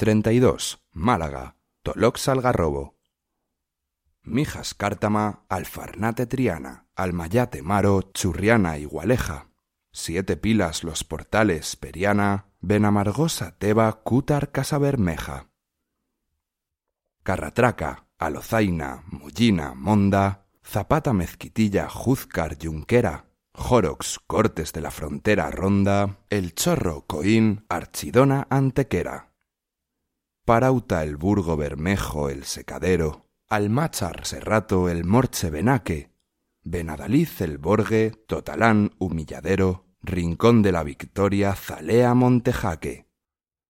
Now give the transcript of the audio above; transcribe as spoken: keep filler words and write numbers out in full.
treinta y dos, Málaga, Tolox Algarrobo. Mijas Cártama, Alfarnate Triana, Almayate Maro, Churriana Igualeja. Siete Pilas Los Portales Periana, Benamargosa Teba Cútar Casabermeja. Carratraca, Alozaina, Mollina, Monda, Zapata Mezquitilla Júzcar Junquera, Jorox Cortes de la Frontera Ronda, El Chorro Coín, Archidona Antequera. Parauta El Burgo Bermejo El Secadero, Almáchar Serrato El Morche Benaque, Benadaliz El Borgue, Totalán Humilladero, Rincón de la Victoria Zalea Montejaque.